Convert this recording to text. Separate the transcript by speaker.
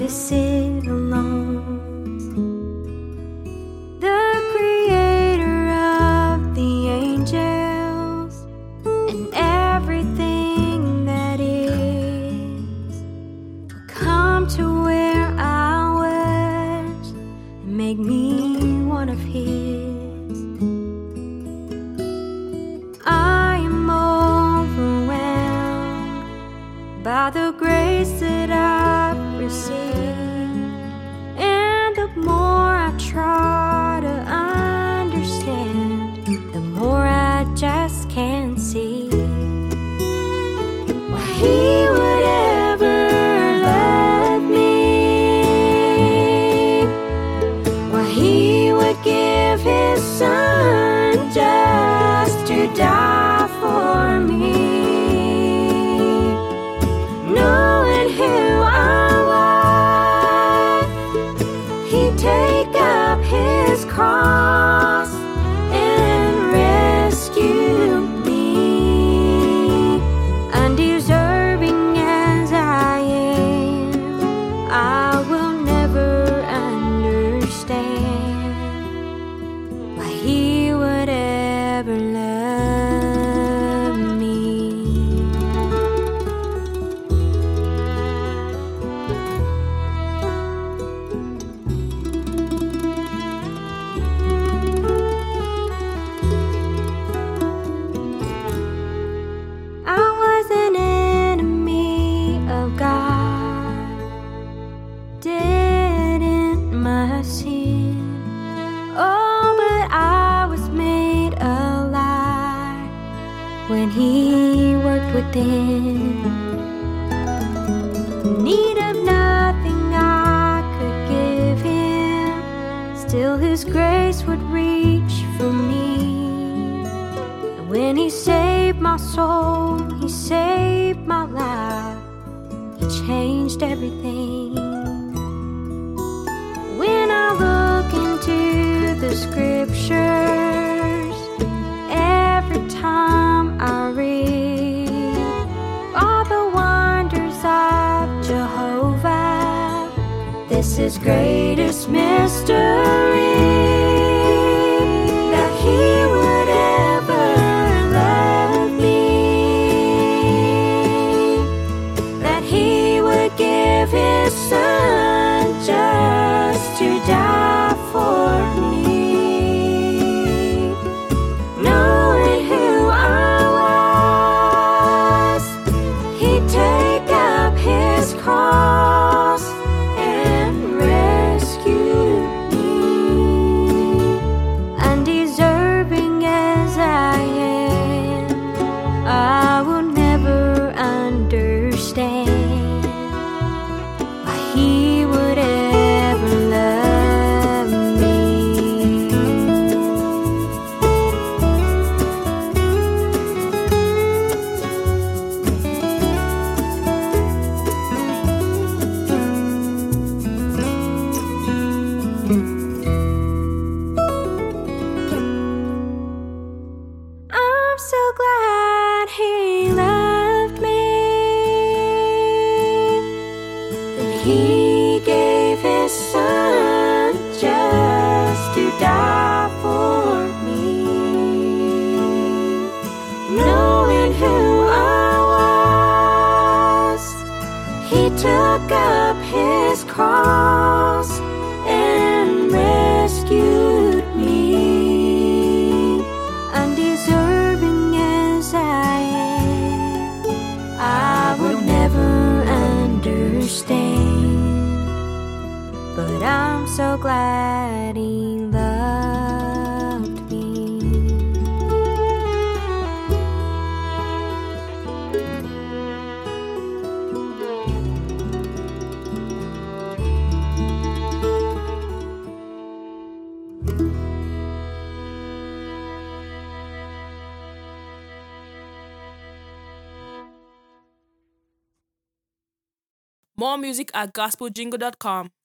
Speaker 1: to sit alone. The creator of the angels and everything that is will come to where I was and make me one of his. I am overwhelmed by the grace that I've received, and the more I try to understand, the more I just can't see why he would ever love me, why he would give his son just to die for me. Knowing who I was, he'd take up his cross and rescue me. Undeserving as I am, I will never understand why he would ever love me. I was an enemy of God, dead in my sin. Oh, but I was made alive when he worked within. In need of nothing I could give him, still his grace would reach for me. And when he saved my soul, he saved my life, he changed everything. When I look into the scriptures, every time I read all the wonders of Jehovah, this is greatest mystery, that he would ever love me, that he would give his son just to die for me. Knowing who I was, he'd take up his cross and rescue me. Undeserving as I am, I will never understand why he would ever love me. I'm so glad he loved me, that he gave his son just to die for me. Knowing who I was, he took up his cross and rescued me. Undeserving as I am, I would never understand, but I'm so glad he loved me.
Speaker 2: More music at gospeljingle.com.